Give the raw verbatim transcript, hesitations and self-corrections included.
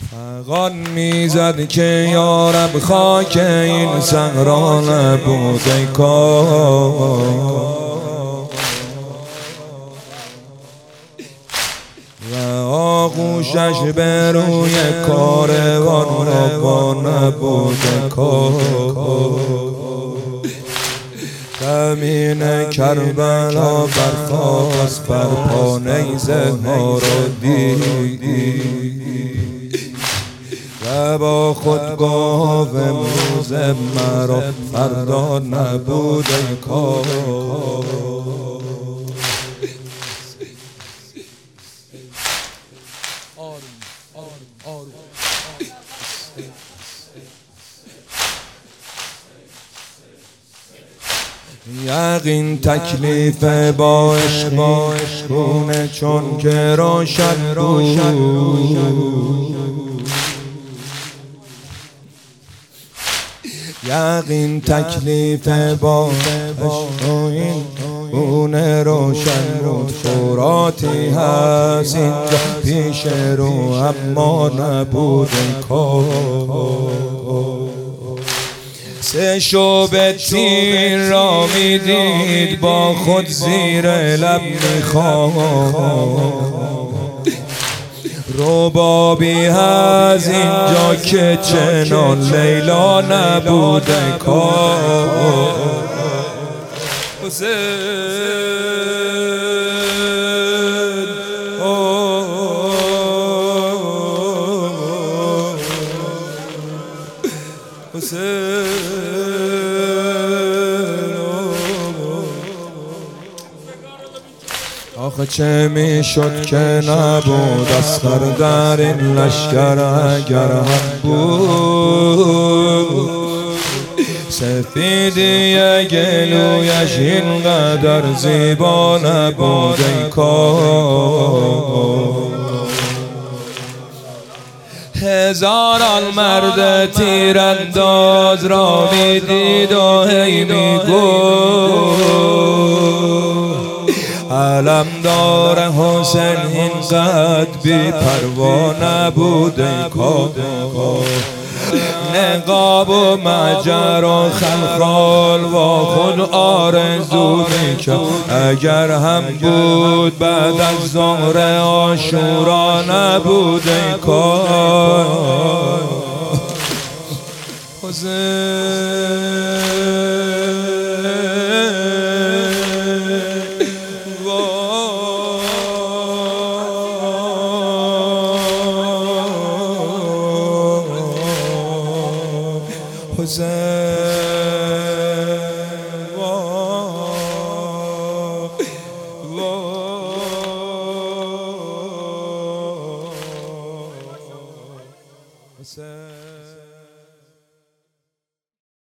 فغان میزد که یارب خاک این صحرا نبود ای کار، و آغوشش به روی کاروان روا نبود ای کار. زمین کربلا برخاست بر پا نیزه ها را دید و با خود گفت امروز مرا فردا نبود ای کار. یقین تکلیف با عشقونه چون که روشن بود، یقین تکلیف با عشقین گونه روشن بود. فراتی هست اینجا پیش رو اما نبود ای کار. سه شعبه تیر را میدید با خود زیر لب میخواد، ربابی از اینجا که چنان لیلا نبود ای کار. آخه چه میشد که نبود اصغر در این لشکر اگر هم بود. سفیدی گلویش اینقدر زیبا نبود ای کار. هزاران مرد تیرانداز را میدید و هی میگفت علمدار حسین اینقدر بی پروا نبود ای کار. نقاب و مجر و خلخال و خود آرزو میکرد اگر هم بود بعد از ظهر عاشورا نبود ای کار. حسین